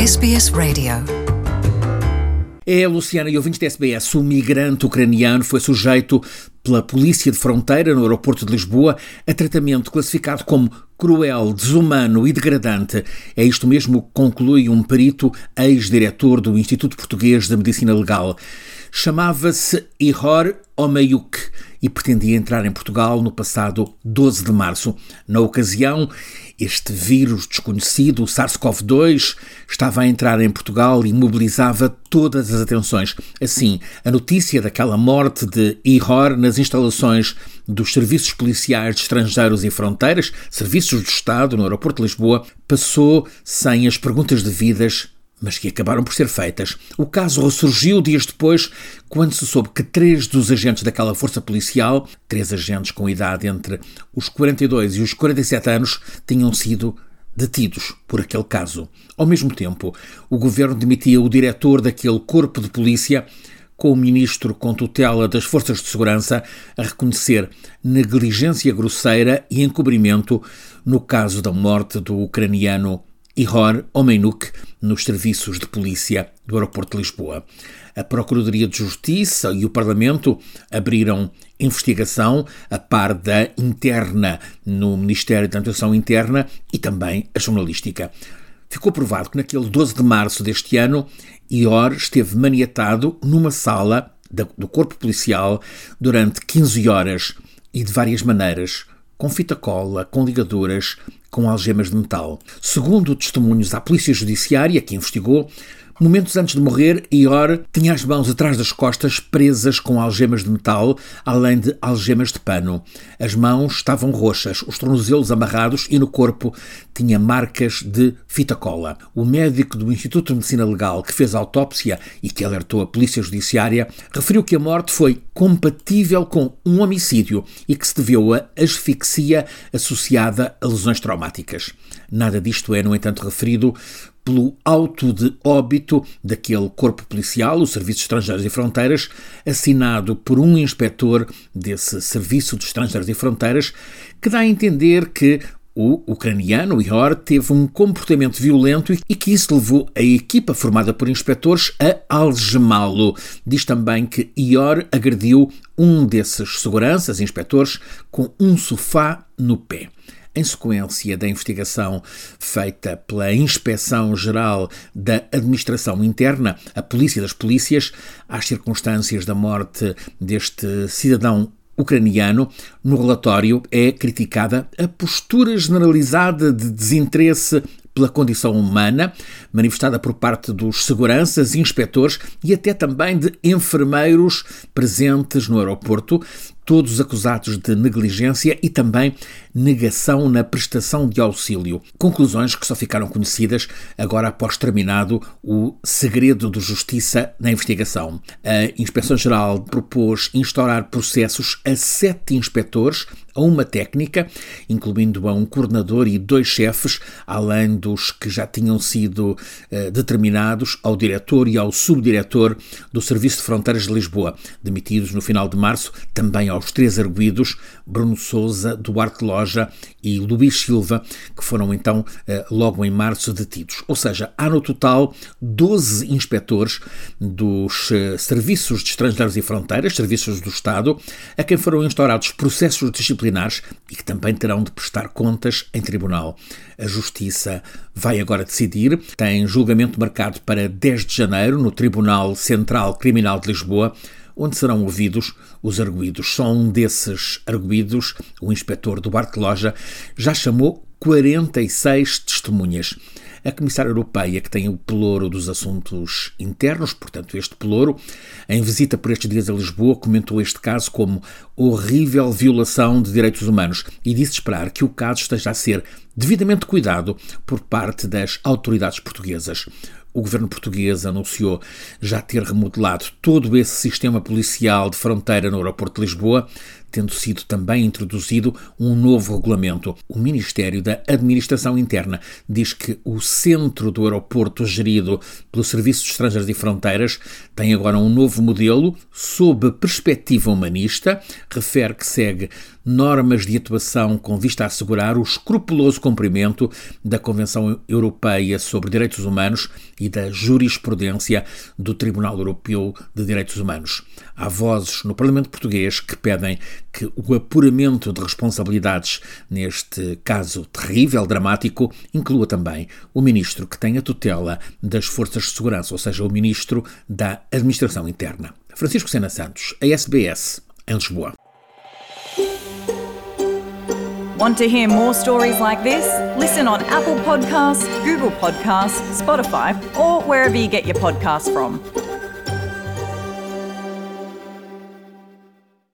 SBS Radio. Luciana e ouvintes da SBS, o migrante ucraniano foi sujeito pela Polícia de Fronteira no aeroporto de Lisboa a tratamento classificado como cruel, desumano e degradante. É isto mesmo que conclui um perito ex-diretor do Instituto Português de Medicina Legal. Chamava-se Ihor Omeiuk e pretendia entrar em Portugal no passado 12 de março. Na ocasião, este vírus desconhecido, o SARS-CoV-2, estava a entrar em Portugal e mobilizava todas as atenções. Assim, a notícia daquela morte de Ihor nas instalações dos Serviços Policiais de Estrangeiros e Fronteiras, Serviços do Estado, no aeroporto de Lisboa, passou sem as perguntas devidas, mas que acabaram por ser feitas. O caso ressurgiu dias depois, quando se soube que 3 dos agentes daquela força policial, 3 agentes com idade entre os 42 e os 47 anos, tinham sido detidos por aquele caso. Ao mesmo tempo, o governo demitia o diretor daquele corpo de polícia, com o ministro com tutela das Forças de Segurança a reconhecer negligência grosseira e encobrimento no caso da morte do ucraniano Ihor Omeiuk nos serviços de polícia do aeroporto de Lisboa. A Procuradoria de Justiça e o Parlamento abriram investigação a par da interna no Ministério da Administração Interna e também a jornalística. Ficou provado que naquele 12 de março deste ano, Ihor esteve maniatado numa sala do corpo policial durante 15 horas e de várias maneiras, com fita cola, com ligaduras, com algemas de metal. Segundo testemunhos à Polícia Judiciária, que investigou, momentos antes de morrer, Ihor tinha as mãos atrás das costas presas com algemas de metal, além de algemas de pano. As mãos estavam roxas, os tornozelos amarrados e no corpo tinha marcas de fita cola. O médico do Instituto de Medicina Legal que fez a autópsia e que alertou a Polícia Judiciária referiu que a morte foi compatível com um homicídio e que se deveu a asfixia associada a lesões traumáticas. Nada disto é, no entanto, referido pelo auto de óbito daquele corpo policial, o Serviço de Estrangeiros e Fronteiras, assinado por um inspetor desse Serviço de Estrangeiros e Fronteiras, que dá a entender que o ucraniano Ihor teve um comportamento violento e que isso levou a equipa formada por inspetores a algemá-lo. Diz também que Ihor agrediu um desses seguranças, inspetores, com um sofá no pé. Em sequência da investigação feita pela Inspeção-Geral da Administração Interna, a Polícia das Polícias, às circunstâncias da morte deste cidadão ucraniano, no relatório é criticada a postura generalizada de desinteresse pela condição humana, manifestada por parte dos seguranças, inspetores e até também de enfermeiros presentes no aeroporto, todos acusados de negligência e também negação na prestação de auxílio. Conclusões que só ficaram conhecidas agora após terminado o segredo de justiça na investigação. A Inspeção-Geral propôs instaurar processos a 7 inspetores, a uma técnica, incluindo a um coordenador e 2 chefes, além dos que já tinham sido determinados ao diretor e ao subdiretor do Serviço de Fronteiras de Lisboa, demitidos no final de março, também aos 3 arguidos, Bruno Sousa, Duarte Loja e Luís Silva, que foram então logo em março detidos. Ou seja, há no total 12 inspetores dos Serviços de Estrangeiros e Fronteiras, Serviços do Estado, a quem foram instaurados processos disciplinares e que também terão de prestar contas em tribunal. A Justiça vai agora decidir, tem julgamento marcado para 10 de janeiro no Tribunal Central Criminal de Lisboa, onde serão ouvidos os arguidos. Só um desses arguidos, o inspetor Duarte Loja, já chamou 46 testemunhas. A Comissária Europeia, que tem o pelouro dos assuntos internos, portanto este pelouro, em visita por estes dias a Lisboa, comentou este caso como horrível violação de direitos humanos e disse esperar que o caso esteja a ser devidamente cuidado por parte das autoridades portuguesas. O governo português anunciou já ter remodelado todo esse sistema policial de fronteira no aeroporto de Lisboa, tendo sido também introduzido um novo regulamento. O Ministério da Administração Interna diz que o centro do aeroporto gerido pelo Serviço de Estrangeiros e Fronteiras tem agora um novo modelo sob perspectiva humanista, refere que segue normas de atuação com vista a assegurar o escrupuloso cumprimento da Convenção Europeia sobre Direitos Humanos e da jurisprudência do Tribunal Europeu de Direitos Humanos. Há vozes no Parlamento português que pedem que o apuramento de responsabilidades neste caso terrível, dramático, inclua também o ministro que tem a tutela das forças de segurança, ou seja, o ministro da Administração Interna. Francisco Sena Santos, a SBS, em Lisboa. Want to hear more stories like this? Listen on Apple Podcasts, Google Podcasts, Spotify, or wherever you get your podcasts from.